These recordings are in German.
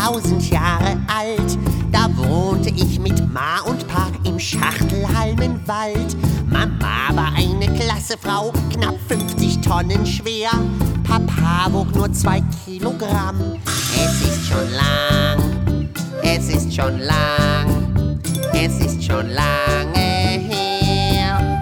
1000 Jahre alt. Da wohnte ich mit Ma und Pa im Schachtelhalmenwald. Mama war eine klasse Frau, knapp 50 Tonnen schwer. Papa wog nur 2 Kilogramm. Es ist schon lang, es ist schon lang, es ist schon lange her.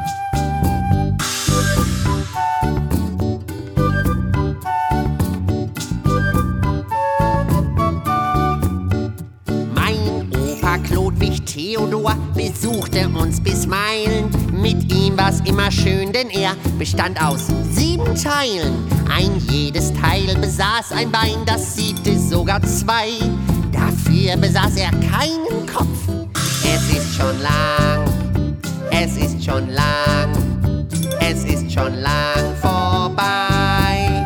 Mein Opa Chlodwig Theodor besuchte uns bisweilen. Mit ihm war's immer schön, denn er bestand aus 7 Teilen. Ein jedes Teil besaß ein Bein, das 7. sogar 2. Dafür besaß er keinen Kopf. Es ist schon lang, es ist schon lang, es ist schon lang vorbei.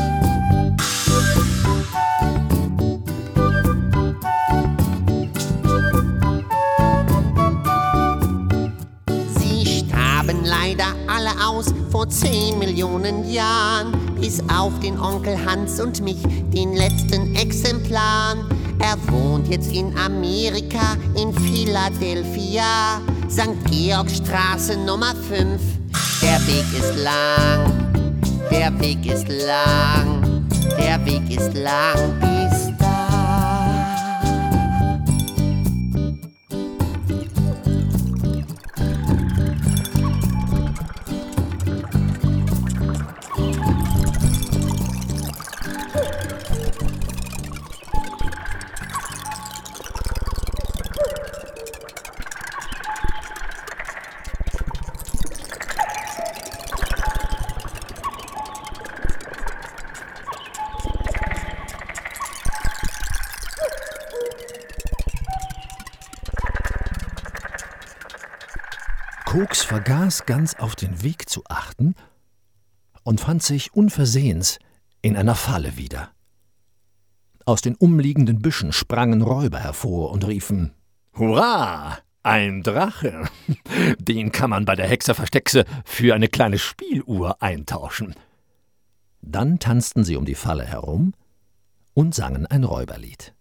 Sie starben leider alle aus vor 10 Millionen Jahren, bis auf den Onkel Hans und mich, den letzten Exemplar. Er wohnt jetzt in Amerika, in Philadelphia, St. Georgstraße Nummer 5. Der Weg ist lang, der Weg ist lang, der Weg ist lang bis da. Koks vergaß ganz auf den Weg zu achten und fand sich unversehens in einer Falle wieder. Aus den umliegenden Büschen sprangen Räuber hervor und riefen: »Hurra, ein Drache! Den kann man bei der Hexerversteckse für eine kleine Spieluhr eintauschen.« Dann tanzten sie um die Falle herum und sangen ein Räuberlied.